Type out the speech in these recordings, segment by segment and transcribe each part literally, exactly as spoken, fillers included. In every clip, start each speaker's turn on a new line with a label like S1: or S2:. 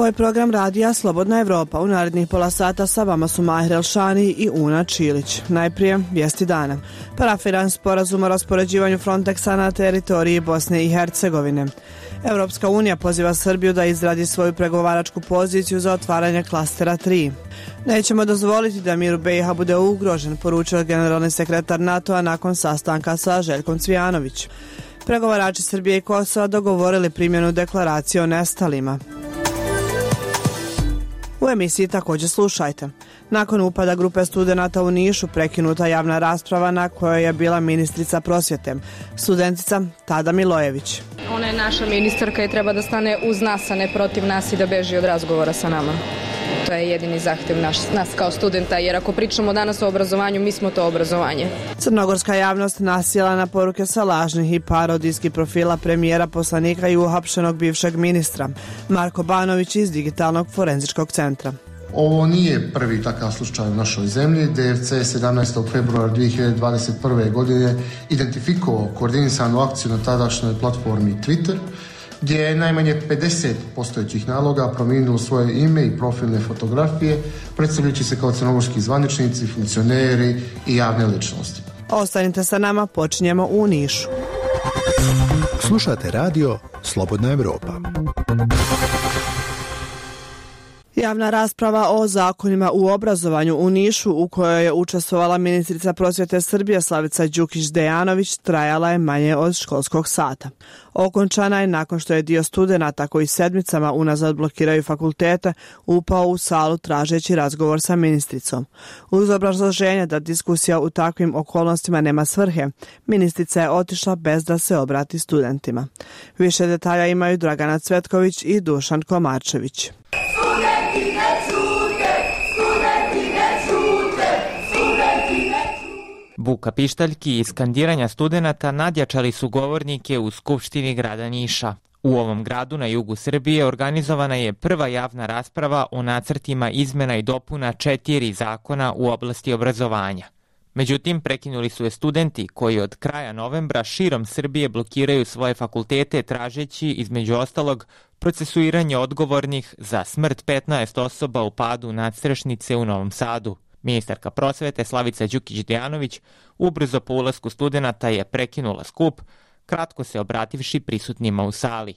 S1: je program radija Slobodna Evropa. U narednih pola sata sa vama su Mahir Elšani i Una Čilić. Najprije vijesti dana. Parafiran sporazum o raspoređivanju Frontexa na teritoriji Bosne i Hercegovine. Europska unija poziva Srbiju da izradi svoju pregovaračku poziciju za otvaranje klastera tri. Nećemo dozvoliti da mir u B i H bude ugrožen, poručio generalni sekretar NATO-a nakon sastanka sa Željkom Cvijanović. Pregovarači Srbije i Kosova dogovorili primjenu deklaracije o nestalima. U emisiji također slušajte. Nakon upada grupe studenata u Nišu prekinuta javna rasprava na kojoj je bila ministrica prosvjete, studentica Tada Milojević.
S2: Ona je naša ministarka i treba da stane uz nas, a ne protiv nas i da beži od razgovora sa nama. To je jedini zahtjev naš, nas kao studenta, jer ako pričamo danas o obrazovanju, mi smo to obrazovanje.
S1: Crnogorska javnost nasjela na poruke sa lažnih i parodijskih profila premijera, poslanika i uhapšenog bivšeg ministra. Marko Banović iz Digitalnog forenzičkog centra.
S3: Ovo nije prvi takav slučaj u našoj zemlji. D F C je sedamnaestog februara dvije hiljade dvadeset prve. godine identifikovao koordinisanu akciju na tadašnjoj platformi Twitter, gdje je najmanje pedeset postojećih naloga promijenilo svoje ime i profilne fotografije, predstavljajući se kao crnogorski zvaničnici, funkcioneri i javne ličnosti.
S1: Ostanite sa nama, počinjemo u Nišu.
S4: Slušate radio Slobodna Evropa.
S1: Javna rasprava o zakonima u obrazovanju u Nišu, u kojoj je učestvovala ministrica prosvjete Srbije Slavica Đukić-Dejanović, trajala je manje od školskog sata. Okončana je nakon što je dio studenata koji sedmicama unazad blokiraju fakultete upao u salu tražeći razgovor sa ministricom. Uz obrazloženje da diskusija u takvim okolnostima nema svrhe, ministrica je otišla bez da se obrati studentima. Više detalja imaju Dragana Cvetković i Dušan Komarčević.
S5: Buka pištaljki i skandiranja studenata nadjačali su govornike u Skupštini grada Niša. U ovom gradu na jugu Srbije organizovana je prva javna rasprava o nacrtima izmena i dopuna četiri zakona u oblasti obrazovanja. Međutim, prekinuli su je studenti koji od kraja novembra širom Srbije blokiraju svoje fakultete tražeći, između ostalog, procesuiranje odgovornih za smrt petnaest osoba u padu nadstrešnice u Novom Sadu. Ministarka prosvete Slavica Đukić-Dejanović ubrzo po ulasku studenata je prekinula skup, kratko se obrativši prisutnima u sali.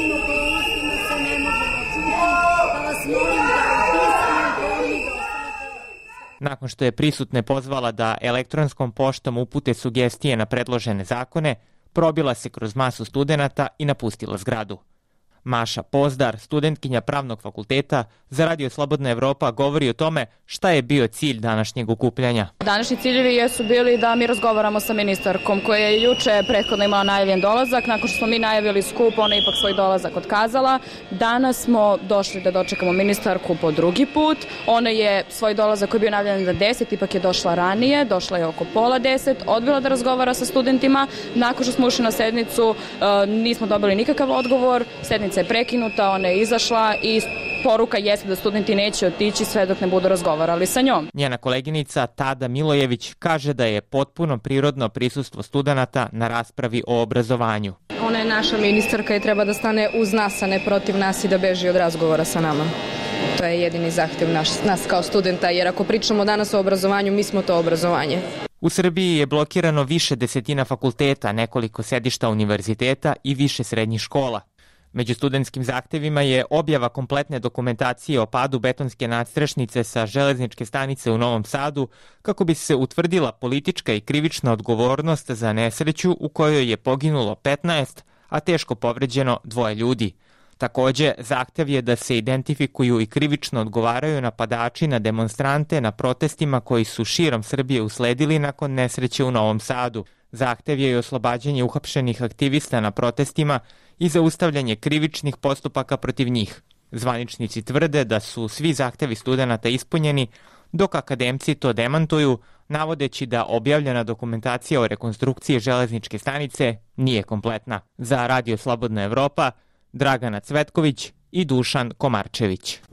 S5: Nakon što je prisutne pozvala da elektronskom poštom upute sugestije na predložene zakone, probila se kroz masu studenata i napustila zgradu. Maša Pozdar, studentkinja Pravnog fakulteta, za Radio Slobodna Evropa govori o tome šta je bio cilj današnjeg okupljanja.
S2: Današnji ciljevi jesu bili da mi razgovaramo sa ministarkom koja je juče prethodno imala najavljen dolazak. Nakon što smo mi najavili skup, ona je ipak svoj dolazak otkazala. Danas smo došli da dočekamo ministarku po drugi put. Ona je svoj dolazak koji je bio najavljen za deset, ipak je došla ranije, došla je oko pola deset, odbila da razgovara sa studentima. Nakon što smo ušli na sednicu, nismo dobili nikakav odgovor, sednica je prekinuta, ona je izašla i poruka jeste da studenti neće otići sve dok ne budu razgovarali sa njom.
S5: Njena koleginica Tada Milojević kaže da je potpuno prirodno prisustvo studenata na raspravi o obrazovanju.
S2: Ona je naša ministarka i treba da stane uz nas, a ne protiv nas i da beži od razgovora sa nama. To je jedini zahtjev naš, nas kao studenta, jer ako pričamo danas o obrazovanju, mi smo to obrazovanje.
S5: U Srbiji je blokirano više desetina fakulteta, nekoliko sedišta univerziteta i više srednjih škola. Među studentskim zahtevima je objava kompletne dokumentacije o padu betonske nadstrešnice sa železničke stanice u Novom Sadu kako bi se utvrdila politička i krivična odgovornost za nesreću u kojoj je poginulo petnaest, a teško povređeno dvoje ljudi. Takođe, zahtev je da se identifikuju i krivično odgovaraju napadači na demonstrante na protestima koji su širom Srbije usledili nakon nesreće u Novom Sadu. Zahtev je i oslobađanje uhapšenih aktivista na protestima i zaustavljanje krivičnih postupaka protiv njih. Zvaničnici tvrde da su svi zahtevi studenata ispunjeni, dok akademci to demantuju, navodeći da objavljena dokumentacija o rekonstrukciji železničke stanice nije kompletna. Za Radio Slobodna Evropa, Dragana Cvetković i Dušan Komarčević.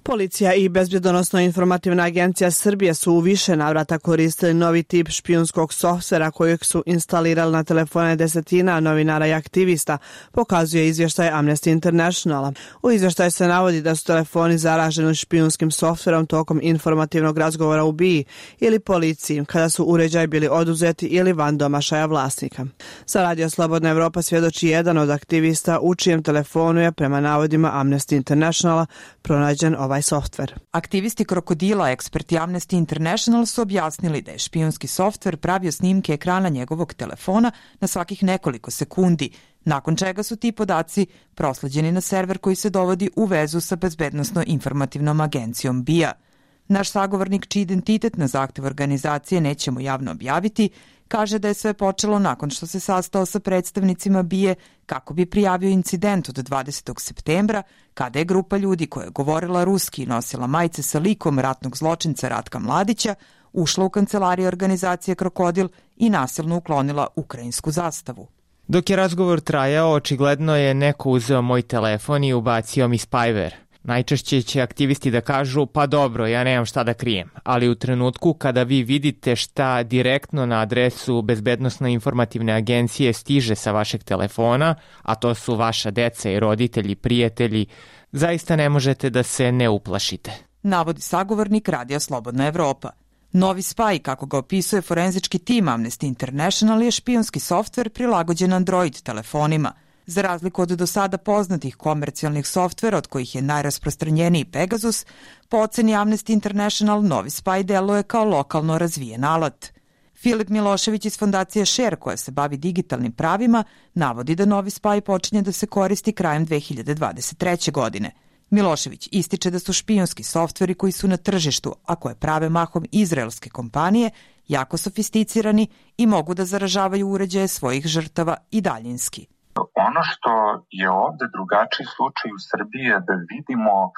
S1: Policija i Bezbjednosno-informativna agencija Srbije su u više navrata koristili novi tip špijunskog softvera kojeg su instalirali na telefone desetina novinara i aktivista, pokazuje izvještaj Amnesty Internationala. U izvještaju se navodi da su telefoni zaraženi špijunskim softverom tokom informativnog razgovora u B I A ili policiji, kada su uređaji bili oduzeti ili van domašaja vlasnika. Za Radio Slobodna Evropa svjedoči jedan od aktivista u čijem telefonu je, prema navodima Amnesty Internationala, pronađen ovaj softver.
S6: Aktivisti Krokodila, eksperti Amnesty International, su objasnili da je špijunski softver pravio snimke ekrana njegovog telefona na svakih nekoliko sekundi, nakon čega su ti podaci prosleđeni na server koji se dovodi u vezu sa Bezbednosno-informativnom agencijom B I A. Naš sagovornik, čiji identitet na zahtev organizacije nećemo javno objaviti, kaže da je sve počelo nakon što se sastao sa predstavnicima B I A kako bi prijavio incident od dvadesetog septembra, kada je grupa ljudi koja je govorila ruski i nosila majice sa likom ratnog zločinca Ratka Mladića ušla u kancelariju organizacije Krokodil i nasilno uklonila ukrajinsku zastavu.
S5: Dok je razgovor trajao, očigledno je neko uzeo moj telefon i ubacio mi spyware. Najčešće će aktivisti da kažu, pa dobro, ja nemam šta da krijem, ali u trenutku kada vi vidite šta direktno na adresu Bezbednosno-informativne agencije stiže sa vašeg telefona, a to su vaša deca i roditelji, prijatelji, zaista ne možete da se ne uplašite.
S6: Navodi sagovornik Radija Slobodna Evropa. Novi spaj, kako ga opisuje forenzički tim Amnesty International, je špijunski softver prilagođen Android telefonima. Za razliku od do sada poznatih komercijalnih softvera, od kojih je najrasprostranjeniji Pegasus, po oceni Amnesty International, novi spaj deluje kao lokalno razvijen alat. Filip Milošević iz fondacije Share, koja se bavi digitalnim pravima, navodi da novi spaj počinje da se koristi krajem dve hiljade dvadeset treće. godine. Milošević ističe da su špijunski softveri koji su na tržištu, a koje prave mahom izraelske kompanije, jako sofisticirani i mogu da zaražavaju uređaje svojih žrtava i daljinski.
S7: Ono što je ovde drugačiji slučaj u Srbiji je da vidimo e,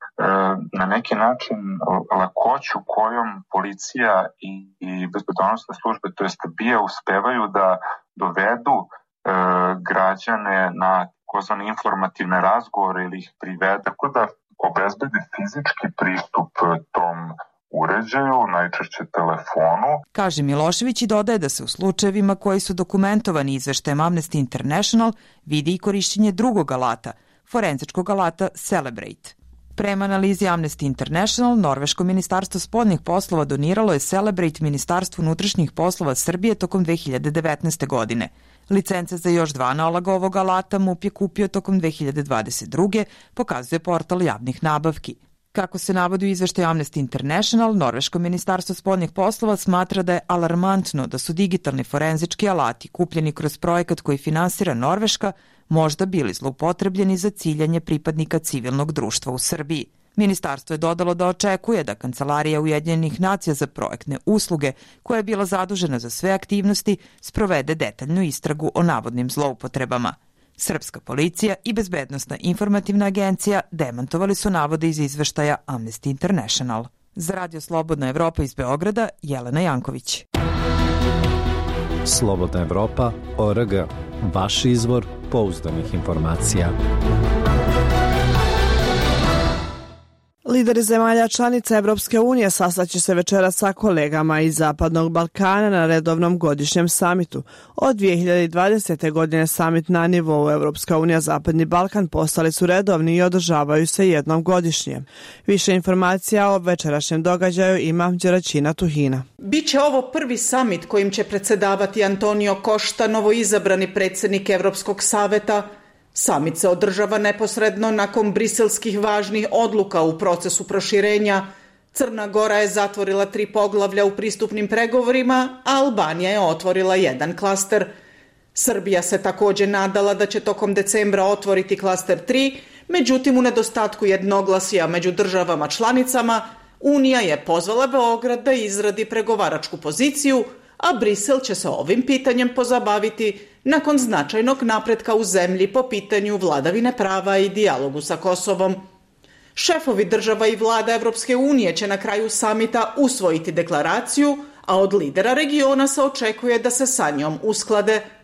S7: na neki način lakoću kojom policija i, i bezbednosne službe, to jest B I A, uspevaju da dovedu e, građane na takozvane informativne razgovore ili ih privede, tako da obezbedi fizički pristup tom uređaju, najčešće telefonu.
S6: Kaže Milošević i dodaje da se u slučajevima koji su dokumentovani izveštajem Amnesty International vidi i korišćenje drugog alata, forenzičkog alata Celebrate. Prema analizi Amnesty International, Norveško ministarstvo spoljnih poslova doniralo je Celebrate Ministarstvu unutrašnjih poslova Srbije tokom dve hiljade devetnaeste. godine. Licence za još dva analoga ovog alata M U P je kupio tokom dve hiljade dvadeset druge. pokazuje portal javnih nabavki. Kako se navodi u izveštaju Amnesty International, Norveško ministarstvo spoljnih poslova smatra da je alarmantno da su digitalni forenzički alati kupljeni kroz projekat koji finansira Norveška možda bili zloupotrebljeni za ciljanje pripadnika civilnog društva u Srbiji. Ministarstvo je dodalo da očekuje da Kancelarija Ujedinjenih nacija za projektne usluge, koja je bila zadužena za sve aktivnosti, sprovede detaljnu istragu o navodnim zloupotrebama. Srpska policija i Bezbednosna informativna agencija demantovali su navode iz izveštaja Amnesty International. Za Radio Slobodna Evropa iz Beograda, Jelena Janković.
S8: Slobodna Evropa, O R G. Vaš izvor pouzdanih informacija.
S1: Lideri zemalja članica Evropske unije sastaće se večeras sa kolegama iz Zapadnog Balkana na redovnom godišnjem samitu. Od dve hiljade dvadesete. godine samit na nivou Evropska unija Zapadni Balkan postali su redovni i održavaju se jednom godišnje. Više informacija o večerašnjem događaju ima Đeraćina Tuhina.
S9: Biće ovo prvi samit kojim će predsedavati Antonio Košta, novoizabrani predsjednik Evropskog saveta. Samit se održava neposredno nakon briselskih važnih odluka u procesu proširenja. Crna Gora je zatvorila tri poglavlja u pristupnim pregovorima, a Albanija je otvorila jedan klaster. Srbija se također nadala da će tokom decembra otvoriti klaster tri, međutim u nedostatku jednoglasja među državama članicama, Unija je pozvala Beograd da izradi pregovaračku poziciju, a Brisel će se ovim pitanjem pozabaviti nakon značajnog napretka u zemlji po pitanju vladavine prava i dijalogu sa Kosovom. Šefovi država i vlada Evropske unije će na kraju samita usvojiti deklaraciju, a od lidera regiona se očekuje da se sa njom usklade.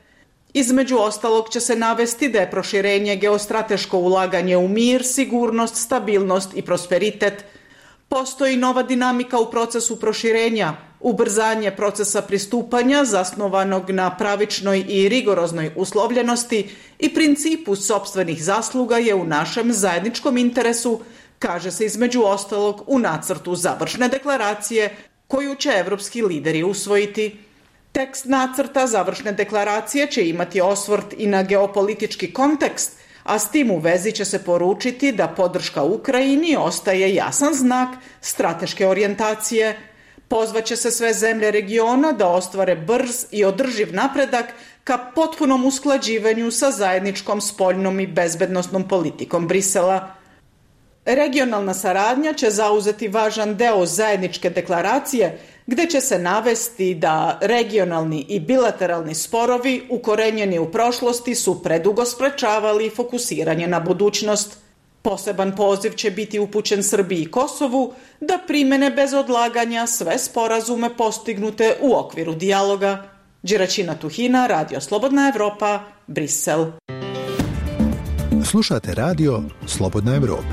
S9: Između ostalog će se navesti da je proširenje geostrateško ulaganje u mir, sigurnost, stabilnost i prosperitet. Postoji nova dinamika u procesu proširenja, ubrzanje procesa pristupanja zasnovanog na pravičnoj i rigoroznoj uslovljenosti i principu sopstvenih zasluga je u našem zajedničkom interesu, kaže se između ostalog u nacrtu završne deklaracije koju će evropski lideri usvojiti. Tekst nacrta završne deklaracije će imati osvrt i na geopolitički kontekst, a s tim u vezi će se poručiti da podrška Ukrajini ostaje jasan znak strateške orijentacije. Pozvaće se sve zemlje regiona da ostvare brz i održiv napredak ka potpunom usklađivanju sa zajedničkom spoljnom i bezbednosnom politikom Brisela. Regionalna saradnja će zauzeti važan deo zajedničke deklaracije, gde će se navesti da regionalni i bilateralni sporovi ukorenjeni u prošlosti su predugo sprečavali fokusiranje na budućnost. Poseban poziv će biti upućen Srbiji i Kosovu da primene bez odlaganja sve sporazume postignute u okviru dijaloga. Đeračina Tuhina, Radio Slobodna Evropa, Brisel.
S4: Slušate radio Slobodna Evropa.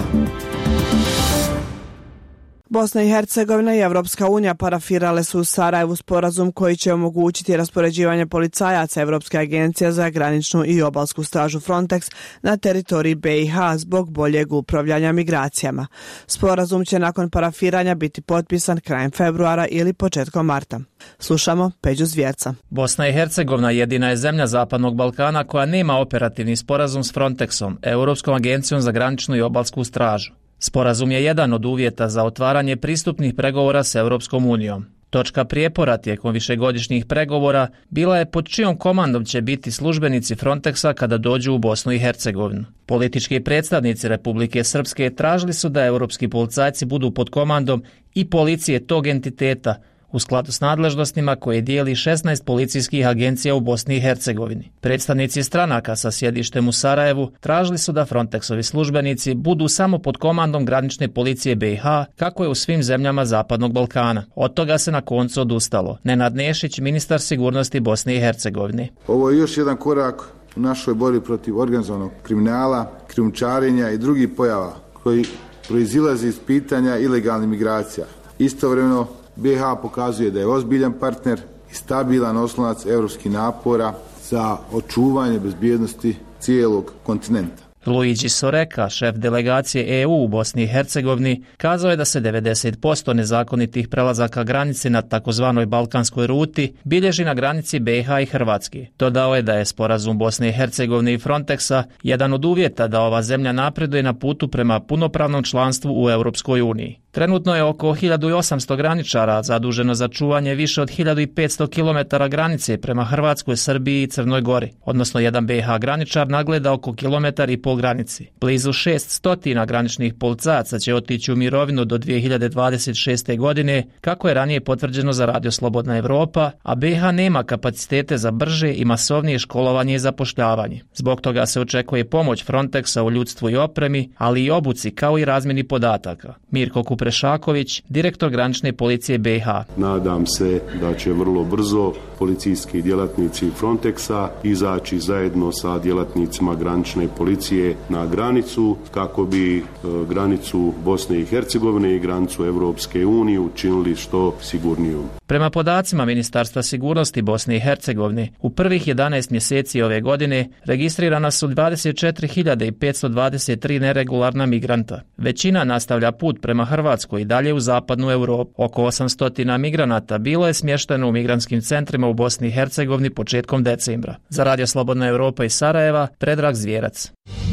S1: Bosna i Hercegovina i Evropska unija parafirale su u Sarajevu sporazum koji će omogućiti raspoređivanje policajaca Evropske agencije za graničnu i obalsku stražu Frontex na teritoriji B i H zbog boljeg upravljanja migracijama. Sporazum će nakon parafiranja biti potpisan krajem februara ili početkom marta. Slušamo Peđu Zvjerca.
S10: Bosna i Hercegovina jedina je zemlja Zapadnog Balkana koja nema operativni sporazum s Frontexom, Europskom agencijom za graničnu i obalsku stražu. Sporazum je jedan od uvjeta za otvaranje pristupnih pregovora s Europskom unijom. Točka prijepora tijekom višegodišnjih pregovora bila je pod čijom komandom će biti službenici Frontexa kada dođu u Bosnu i Hercegovinu. Politički predstavnici Republike Srpske tražili su da europski policajci budu pod komandom i policije tog entiteta, u skladu s nadležnostima koje dijeli šesnaest policijskih agencija u Bosni i Hercegovini. Predstavnici stranaka sa sjedištem u Sarajevu tražili su da Frontexovi službenici budu samo pod komandom granične policije B i H, kako je u svim zemljama Zapadnog Balkana. Od toga se na koncu odustalo. Nenad Nešić, ministar sigurnosti Bosne i Hercegovine.
S11: Ovo je još jedan korak u našoj borbi protiv organizovanog kriminala, krijumčarenja i drugih pojava koji proizilaze iz pitanja ilegalnih migracija. Istovremeno B i H pokazuje da je ozbiljan partner i stabilan oslonac europskih napora za očuvanje bezbjednosti cijelog kontinenta.
S10: Luigi Soreka, šef delegacije E U u Bosni i Hercegovini, kazao je da se devedeset posto nezakonitih prelazaka granice na takozvanoj balkanskoj ruti bilježi na granici B i H i Hrvatske. Dodao je da je sporazum Bosne i Hercegovine i Frontexa jedan od uvjeta da ova zemlja napreduje na putu prema punopravnom članstvu u Europskoj uniji. Trenutno je oko hiljadu osamsto graničara zaduženo za čuvanje više od hiljadu petsto kilometara granice prema Hrvatskoj, Srbiji i Crnoj Gori, odnosno jedan B i H graničar nagleda oko kilometar i pol granici. Blizu šest stotina graničnih policajaca će otići u mirovinu do dvije hiljade dvadeset šeste. godine, kako je ranije potvrđeno za Radio Slobodna Evropa, a B i H nema kapacitete za brže i masovnije školovanje i zapošljavanje. Zbog toga se očekuje pomoć Frontexa u ljudstvu i opremi, ali i obuci kao i razmjeni podataka. Mirko Kuprešaković, direktor granične policije B i H.
S12: Nadam se da će vrlo brzo policijski djelatnici Frontexa izaći zajedno sa djelatnicima granične policije na granicu kako bi e, granicu Bosne i Hercegovine i granicu Europske unije učinili što sigurnijom.
S10: Prema podacima Ministarstva sigurnosti Bosne i Hercegovine, u prvih jedanaest mjeseci ove godine registrirana su dvadeset četiri hiljade petsto dvadeset tri neregularna migranta. Većina nastavlja put prema Hrvatskoj i dalje u zapadnu Europu. Oko osamsto migranata bilo je smješteno u migrantskim centrima u Bosni i Hercegovini početkom decembra. Za Radio Slobodna Evropa iz Sarajeva, Predrag Zvjerac.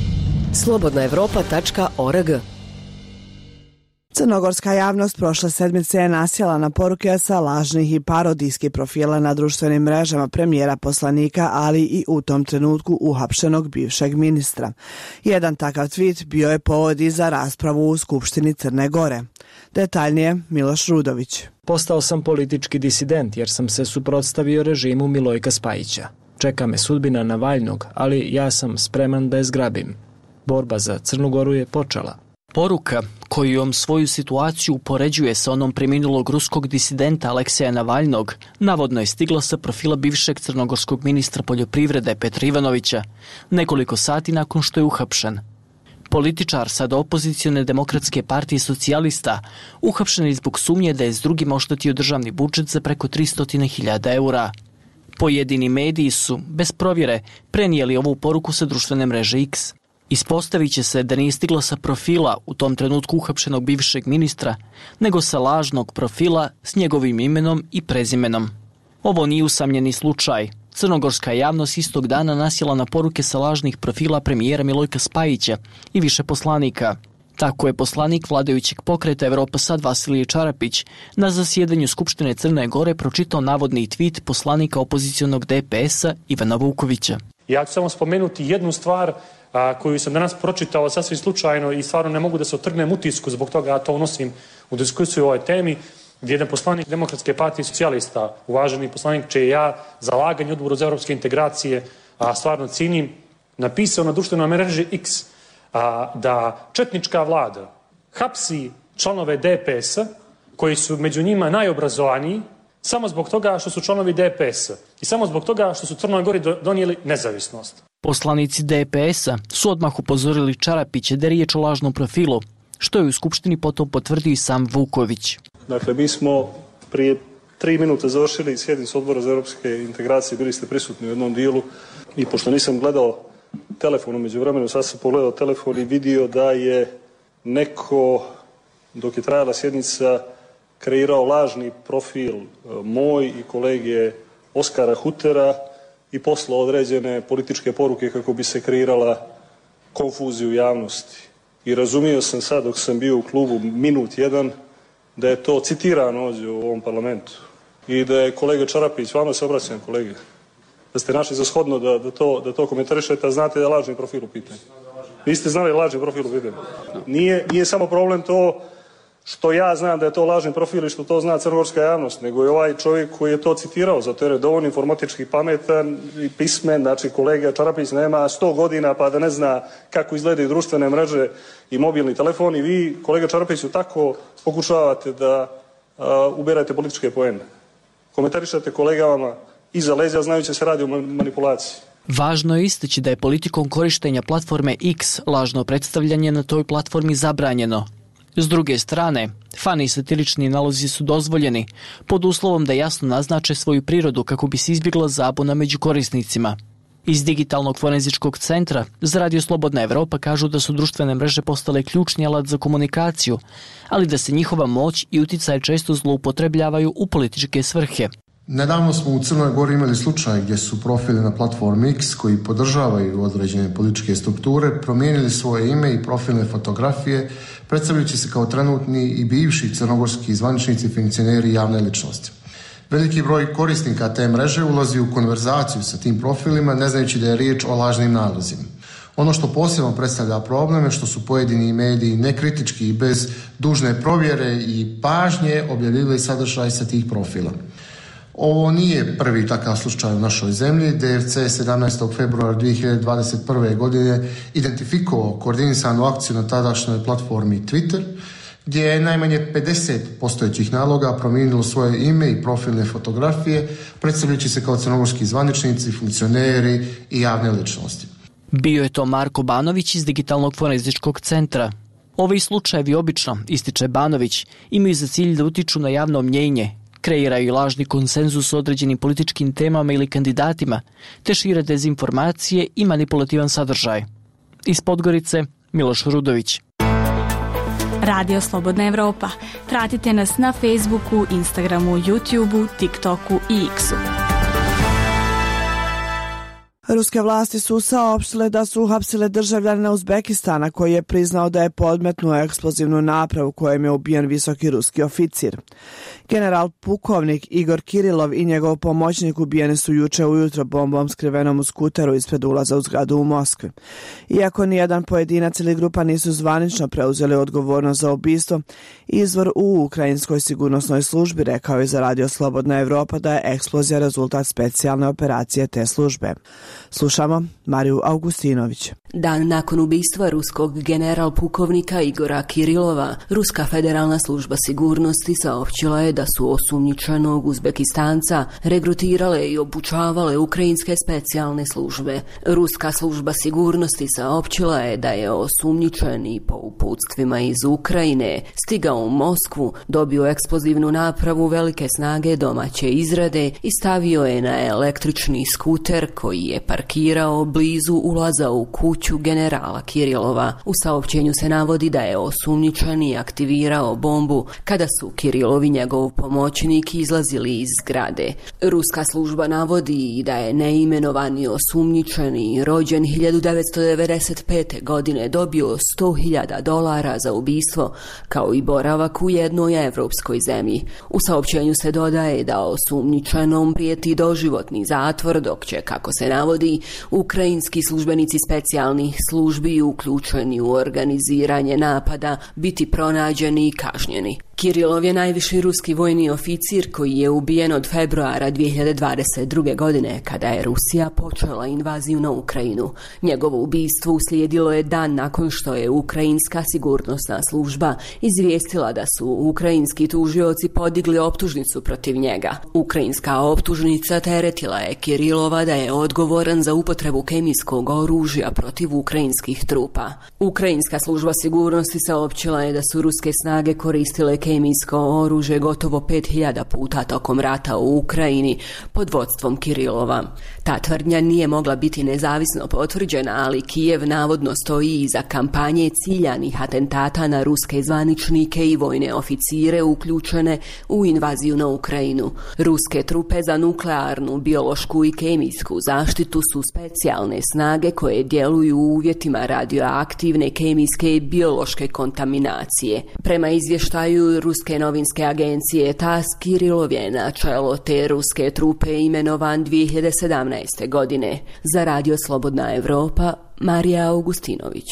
S13: slobodna evropa tačka org.
S1: Crnogorska javnost prošle sedmice je nasjela na poruke sa lažnih i parodijskih profila na društvenim mrežama premijera, poslanika, ali i u tom trenutku uhapšenog bivšeg ministra. Jedan takav tweet bio je povod i za raspravu u Skupštini Crne Gore. Detaljnije Miloš Rudović.
S14: Postao sam politički disident jer sam se suprotstavio režimu Milojka Spajića. Čeka me sudbina Navalnog, ali ja sam spreman da je zgrabim. Borba za Crnu Goru je počela.
S15: Poruka kojom svoju situaciju upoređuje sa onom preminulog ruskog disidenta Alekseja Navalnog navodno je stigla sa profila bivšeg crnogorskog ministra poljoprivrede Petra Ivanovića nekoliko sati nakon što je uhapšen. Političar sad opozicione demokratske partije socijalista uhapšen je zbog sumnje da je s drugima oštetio državni budžet za preko tristo hiljada eura. Pojedini mediji su, bez provjere, prenijeli ovu poruku sa društvene mreže X. Ispostavit će se da nije stigla sa profila u tom trenutku uhapšenog bivšeg ministra, nego sa lažnog profila s njegovim imenom i prezimenom. Ovo nije usamljeni slučaj. Crnogorska javnost istog dana nasjela na poruke sa lažnih profila premijera Milojka Spajića i više poslanika. Tako je poslanik vladajućeg pokreta Evropa Sad Vasilije Čarapić na zasjedanju Skupštine Crne Gore pročitao navodni tweet poslanika opozicionog D P S-a Ivana Vukovića.
S16: Ja ću samo spomenuti jednu stvar a, koju sam danas pročitao sasvim slučajno i stvarno ne mogu da se otrgnem utisku, zbog toga ja to unosim u diskusiju o ovoj temi, gdje jedan poslanik Demokratske partije socijalista, uvaženi poslanik čije ja zalaganje odboru za evropske integracije a, stvarno cinim, napisao na društvenoj mreži X a, da četnička vlada hapsi članove D P S-a koji su među njima najobrazovaniji samo zbog toga što su članovi D P S-a i samo zbog toga što su Crnoj Gori donijeli nezavisnost.
S15: Poslanici D P S-a su odmah upozorili Čarapića da je riječ o lažnom profilu, što je u Skupštini potom potvrdio i sam Vuković.
S17: Dakle, mi smo prije tri minuta završili sjednicu odbora za europske integracije, bili ste prisutni u jednom dijelu i pošto nisam gledao telefon umeđu vremenu, sad sam pogledao telefon i vidio da je neko, dok je trajala sjednica, kreirao lažni profil moj i kolege Oskara Hutera i poslao određene političke poruke kako bi se kreirala konfuzija u javnosti. I razumio sam sad dok sam bio u klubu minut jedan da je to citirano ovdje u ovom parlamentu i da je kolega Čarapić, vama se obraćam kolege, da ste našli za shodno da, da, to, da to komentarišete, a znate da je lažni profil u pitanju. Vi ste znali lažni profil u pitanju. Nije, nije samo problem to što ja znam da je to lažni profil i što to zna crnogorska javnost, nego je ovaj čovjek koji je to citirao, zato jer je dovoljno informatički pametan i pismen, znači kolega Čarapić nema sto godina pa da ne zna kako izgledaju društvene mreže i mobilni telefon i vi, kolega Čarapiću, tako pokušavate da uh, uberate političke poene. Komentarišete kolegama iza leđa znajući se radi o manipulaciji.
S15: Važno je istaći da je politikom korištenja platforme X lažno predstavljanje na toj platformi zabranjeno. S druge strane, fani satirični nalozi su dozvoljeni, pod uslovom da jasno naznače svoju prirodu kako bi se izbjegla zabuna među korisnicima. Iz Digitalnog forenzičkog centra za Radio Slobodna Evropa kažu da su društvene mreže postale ključni alat za komunikaciju, ali da se njihova moć i uticaj često zloupotrebljavaju u političke svrhe.
S3: Nedavno smo u Crnoj Gori imali slučaj gdje su profili na platformi X koji podržavaju određene političke strukture promijenili svoje ime i profilne fotografije predstavljajući se kao trenutni i bivši crnogorski zvaničnici i funkcioneri javne ličnosti. Veliki broj korisnika te mreže ulazi u konverzaciju sa tim profilima ne znajući da je riječ o lažnim nalozima. Ono što posebno predstavlja problem je što su pojedini mediji nekritički i bez dužne provjere i pažnje objavljivali sadržaj sa tih profila. Ovo nije prvi takav slučaj u našoj zemlji. D F C sedamnaestog februara dvije hiljade dvadeset prve. godine identifikovao koordinisanu akciju na tadašnjoj platformi Twitter, gdje je najmanje pedeset postojećih naloga promijenilo svoje ime i profilne fotografije, predstavljajući se kao crnogorski zvaničnici, funkcioneri i javne ličnosti.
S15: Bio je to Marko Banović iz Digitalnog forenzičkog centra. Ovi slučajevi obično, ističe Banović, imaju za cilj da utiču na javno mnjenje, kreiraju lažni konsenzus o određenim političkim temama ili kandidatima, te šire dezinformacije i manipulativan sadržaj. Iz Podgorice, Miloš Rudović.
S18: Radio Slobodna Evropa. Pratite nas na Facebooku, Instagramu, YouTubeu, TikToku i X-u.
S1: Ruske vlasti su saopštile da su uhapsile državljanina Uzbekistana koji je priznao da je podmetnuo eksplozivnu napravu kojem je ubijen visoki ruski oficir. General pukovnik Igor Kirilov i njegov pomoćnik ubijeni su juče ujutro bombom skrivenom u skuteru ispred ulaza u zgradu u Moskvi. Iako nijedan pojedinac ili grupa nisu zvanično preuzeli odgovornost za ubistvo, izvor u ukrajinskoj sigurnosnoj službi rekao je za Radio Slobodna Evropa da je eksplozija rezultat specijalne operacije te službe. Slušamo Mariju Augustinović.
S19: Dan nakon ubistva ruskog general pukovnika Igora Kirilova, Ruska federalna služba sigurnosti saopćila je da su osumnjičenog Uzbekistanca regrutirale i obučavale ukrajinske specijalne službe. Ruska služba sigurnosti saopćila je da je osumnjičeni po uputstvima iz Ukrajine stigao u Moskvu, dobio eksplozivnu napravu velike snage domaće izrade i stavio je na električni skuter koji je parkirao blizu ulaza u kuću generala Kirilova. U saopćenju se navodi da je osumnjičeni aktivirao bombu kada su Kirilov i njegov pomoćnik izlazili iz zgrade. Ruska služba navodi i da je neimenovani osumnjičeni rođen hiljadu devetsto devedeset pete. godine dobio sto hiljada dolara za ubistvo, kao i boravak u jednoj evropskoj zemlji. U saopćenju se dodaje da osumnjičenom prijeti doživotni zatvor, dok će, kako se navodi, ukrajinski službenici specijalnih službi uključeni u organiziranje napada biti pronađeni i kažnjeni. Kirilov je najviši ruski vojni oficir koji je ubijen od februara dvije hiljade dvadeset druge. godine kada je Rusija počela invaziju na Ukrajinu. Njegovo ubistvo uslijedilo je dan nakon što je ukrajinska sigurnosna služba izvijestila da su ukrajinski tužioci podigli optužnicu protiv njega. Ukrajinska optužnica teretila je Kirilova da je odgovoran za upotrebu kemijskog oružja protiv ukrajinskih trupa. Ukrajinska služba sigurnosti saopćila je da su ruske snage koristile kemijsko oružje gotovo pet hiljada puta tokom rata u Ukrajini pod vodstvom Kirilova. Ta tvrdnja nije mogla biti nezavisno potvrđena, ali Kijev navodno stoji iza kampanje ciljanih atentata na ruske zvaničnike i vojne oficire uključene u invaziju na Ukrajinu. Ruske trupe za nuklearnu, biološku i kemijsku zaštitu su specijalne snage koje djeluju u uvjetima radioaktivne, kemijske i biološke kontaminacije. Prema izvještaju ruske novinske agencije T A S, Kirilov je na čelo te ruske trupe imenovan dvije hiljade sedamnaeste. godine. Za Radio Slobodna Evropa, Marija Augustinović.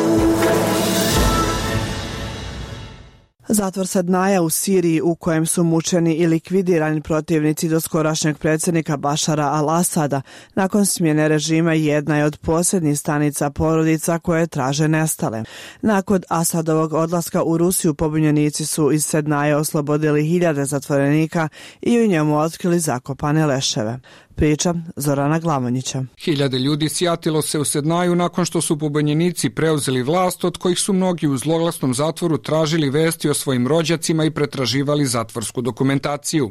S1: Zatvor Sednaja u Siriji, u kojem su mučeni i likvidirani protivnici doskorašnjeg predsjednika Bašara al-Asada, nakon smjene režima jedna je od posljednjih stanica porodica koje traže nestale. Nakon Asadovog odlaska u Rusiju, pobunjenici su iz Sednaja oslobodili hiljade zatvorenika i u njemu otkrili zakopane leševe. Priča Zorana Glavonjića.
S20: Hiljade ljudi sjatilo se u Sednaju nakon što su pobunjenici preuzeli vlast, od kojih su mnogi u zloglasnom zatvoru tražili vesti o svojim rođacima i pretraživali zatvorsku dokumentaciju.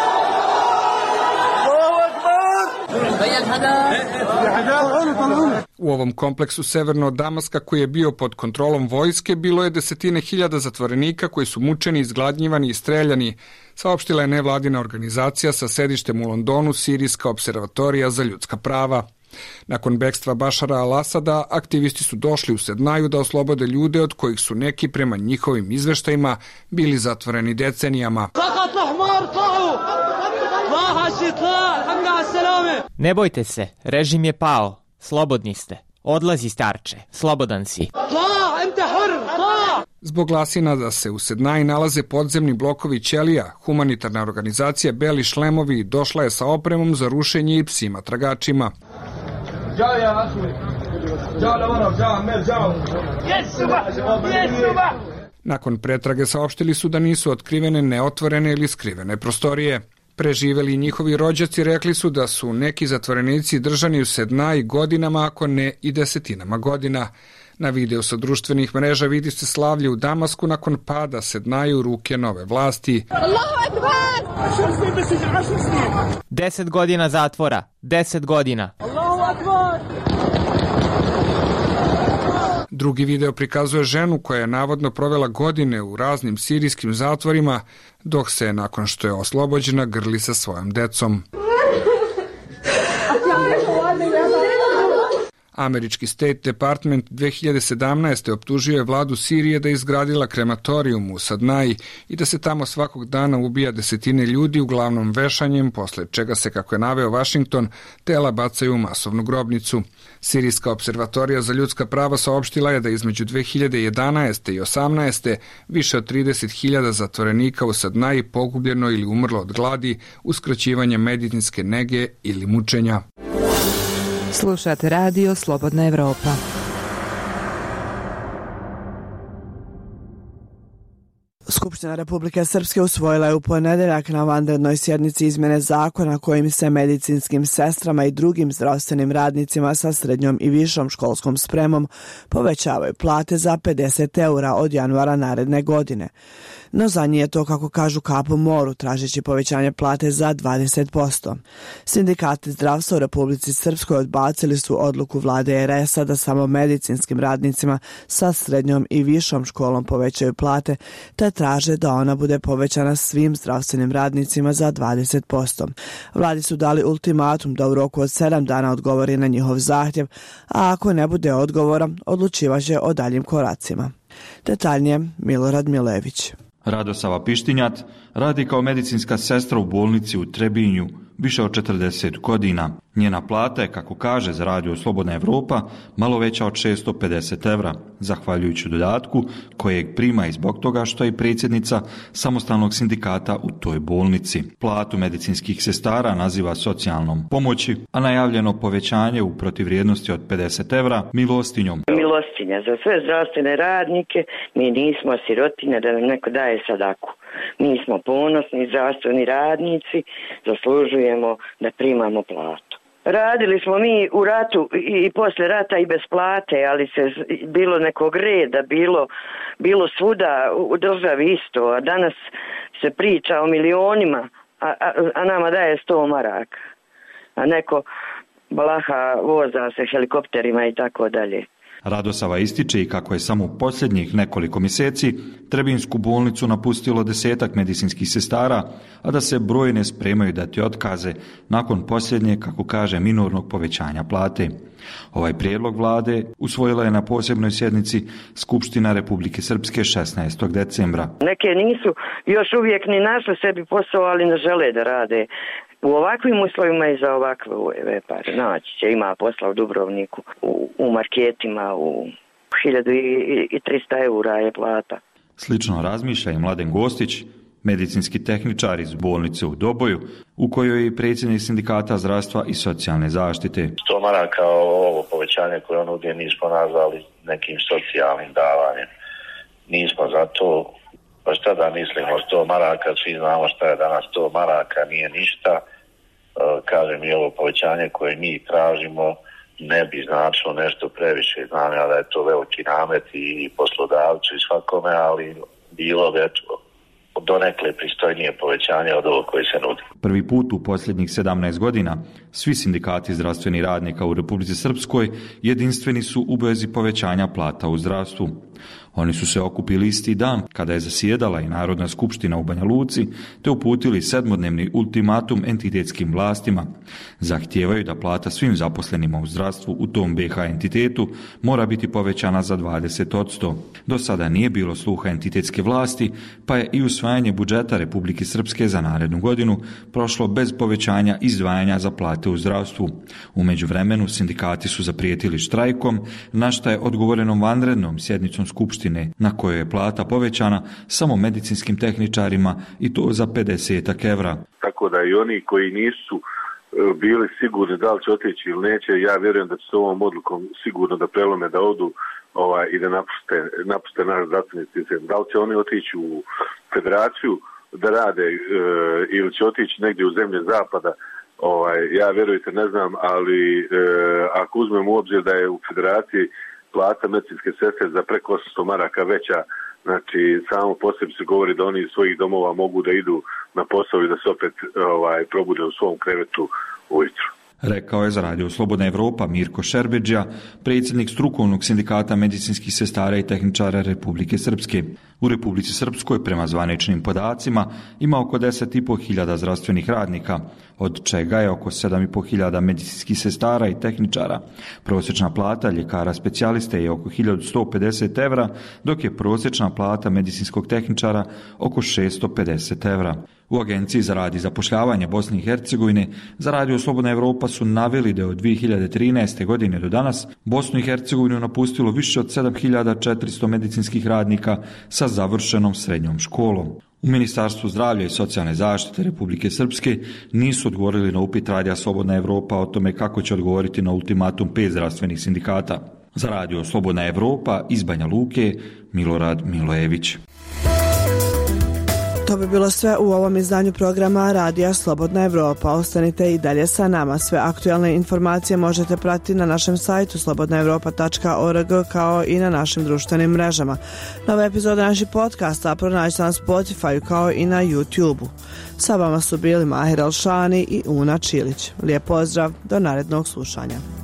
S20: U ovom kompleksu severno od Damaska, koji je bio pod kontrolom vojske, bilo je desetine hiljada zatvorenika koji su mučeni, izgladnjivani i streljani, saopštila je nevladina organizacija sa sedištem u Londonu, Sirijska observatorija za ljudska prava. Nakon bekstva Bašara al-Asada, aktivisti su došli u Sednaju da oslobode ljude od kojih su neki, prema njihovim izveštajima, bili zatvoreni decenijama.
S5: Ne bojte se, režim je pao, slobodni ste. Odlazi, starče, slobodan si.
S20: Zbog glasina da se u Sednaji nalaze podzemni blokovi ćelija, humanitarna organizacija Beli šlemovi došla je sa opremom za rušenje i psima tragačima. Nakon pretrage saopštili su da nisu otkrivene neotvorene ili skrivene prostorije. Preživeli i njihovi rođaci rekli su da su neki zatvorenici držani u Sednaji godinama, ako ne i desetinama godina. Na videu sa društvenih mreža vidi se slavlje u Damasku nakon pada Sednaje u ruke nove vlasti.
S5: Deset godina zatvora, deset godina.
S20: Drugi video prikazuje ženu koja je navodno provela godine u raznim sirijskim zatvorima, dok se, nakon što je oslobođena, grli sa svojom decom. Američki State Department dvije hiljade sedamnaeste. optužio je vladu Sirije da je izgradila krematorijum u Sednaji i da se tamo svakog dana ubija desetine ljudi, uglavnom vešanjem, posle čega se, kako je naveo Washington, tela bacaju u masovnu grobnicu. Sirijska observatorija za ljudska prava saopštila je da između dve hiljade jedanaeste. i osamnaeste. više od trideset hiljada zatvorenika u Sednaji pogubljeno ili umrlo od gladi, uskraćivanja medicinske nege ili mučenja.
S6: Slušate radio Slobodna Evropa.
S1: Skupština Republike Srpske usvojila je u ponedeljak na vanrednoj sjednici izmjene zakona kojim se medicinskim sestrama i drugim zdravstvenim radnicima sa srednjom i višom školskom spremom povećavaju plate za pedeset eura od januara naredne godine. No za njih je to, kako kažu, kap u moru, tražeći povećanje plate za dvadeset posto. Sindikati zdravstva u Republici Srpskoj odbacili su odluku vlade er es a da samo medicinskim radnicima sa srednjom i višom školom povećaju plate, te traže da ona bude povećana svim zdravstvenim radnicima za dvadeset posto. Vladi su dali ultimatum da u roku od sedam dana odgovori na njihov zahtjev, a ako ne bude odgovora, odlučivaće o daljim koracima. Detaljnije Milorad Milević.
S21: Radosava Pištinjat radi kao medicinska sestra u bolnici u Trebinju više od četrdeset godina. Njena plata je, kako kaže za radio Slobodna Evropa, malo veća od šesto pedeset evra, zahvaljujući dodatku kojeg prima i zbog toga što je predsjednica samostalnog sindikata u toj bolnici. Platu medicinskih sestara naziva socijalnom pomoći, a najavljeno povećanje u protivrijednosti od pedeset evra milostinjom.
S22: Milostinja za sve zdravstvene radnike, mi nismo sirotinje da nam neko daje sadaku. Mi smo ponosni zdravstveni radnici, zaslužujemo da primamo platu. Radili smo mi u ratu i, i posle rata i bez plate, ali se bilo nekog reda, bilo, bilo svuda u državi isto, a danas se priča o milionima, a, a, a nama daje sto maraka. A neko balaha voza se helikopterima i tako dalje.
S21: Radosava ističe i kako je samo u posljednjih nekoliko mjeseci Trebinsku bolnicu napustilo desetak medicinskih sestara, a da se brojne spremaju dati otkaze nakon posljednje, kako kaže, minornog povećanja plate. Ovaj prijedlog vlade usvojila je na posebnoj sjednici Skupština Republike Srpske šesnaestog decembra.
S22: Neke nisu još uvijek ni našli sebi posao, ali ne žele da rade u ovakvim uslovima i za ovakve pare. Naći će, ima posla u Dubrovniku, u, u marketima, u hiljadu trista eura je plata.
S21: Slično razmišlja i Mladen Gostić, medicinski tehničar iz bolnice u Doboju, u kojoj je i predsjednik sindikata zdravstva i socijalne zaštite.
S23: sto maraka ovo povećanje koje on ovdje nismo nazvali nekim socijalnim davanjem. Nismo za to. Pa šta da mislimo, sto maraka, svi znamo šta je danas sto maraka, nije ništa. E, kažem, i ovo povećanje koje mi tražimo ne bi značilo nešto previše. Znam ja da je to veliki namet i poslodavcu i svakome, ali bilo bi donekle pristojnije povećanje od ovo koje se nudi.
S21: Prvi put u posljednjih sedamnaest godina svi sindikati zdravstvenih radnika u Republici Srpskoj jedinstveni su u vezi povećanja plata u zdravstvu. Oni su se okupili isti dan kada je zasjedala i Narodna skupština u Banja Luci, te uputili sedmodnevni ultimatum entitetskim vlastima. Zahtijevaju da plata svim zaposlenima u zdravstvu u tom be ha entitetu mora biti povećana za dvadeset posto. Do sada nije bilo sluha entitetske vlasti, pa je i usvajanje budžeta Republike Srpske za narednu godinu prošlo bez povećanja izdvajanja za plate u zdravstvu. U međuvremenu sindikati su zaprijetili štrajkom, na šta je odgovoreno vanrednom sjednicom skupštine na kojoj je plata povećana samo medicinskim tehničarima i to za pedeset evra.
S24: Tako da i oni koji nisu bili sigurni da li će otići ili neće, ja vjerujem da će s ovom odlukom sigurno da prelome da odu ovaj, i da napuste, napuste naš zdravstveni sistem. Da li će oni otići u federaciju da rade e, ili će otići negdje u zemlje zapada, ovaj, ja vjerujte ne znam, ali e, ako uzmem u obzir da je u federaciji plata medicinske sestre za preko osamsto maraka veća, znači samo po sebi se govori da oni iz svojih domova mogu da idu na posao i da se opet ovaj, probude u svom krevetu ujutru.
S21: Rekao je za radio Slobodna Evropa Mirko Šerbeđija, predsjednik strukovnog sindikata medicinskih sestara i tehničara Republike Srpske. U Republici Srpskoj, prema zvaničnim podacima, ima oko deset i pol hiljada zdravstvenih radnika, od čega je oko sedam i pol hiljada medicinskih sestara i tehničara. Prosječna plata ljekara specijaliste je oko hiljadu sto pedeset evra, dok je prosječna plata medicinskog tehničara oko šesto pedeset evra. U Agenciji za rad i zapošljavanje Bosne i Hercegovine za radio Slobodna Evropa su naveli da je od dvije hiljade trinaeste. godine do danas Bosnu i Hercegovinu napustilo više od sedam hiljada četiristo medicinskih radnika sa završenom srednjom školom. U Ministarstvu zdravlja i socijalne zaštite Republike Srpske nisu odgovorili na upit Radija Slobodna Evropa o tome kako će odgovoriti na ultimatum pet zdravstvenih sindikata. Za Radio Slobodna Evropa iz Banja Luke, Milorad Milojević.
S1: To bi bilo sve u ovom izdanju programa Radija Slobodna Evropa. Ostanite i dalje sa nama. Sve aktualne informacije možete pratiti na našem sajtu slobodna evropa tačka org kao i na našim društvenim mrežama. Nove epizode naših podcasta pronađite na Spotify kao i na YouTube-u. Sa vama su bili Mahir Alšani i Una Čilić. Lijep pozdrav, do narednog slušanja.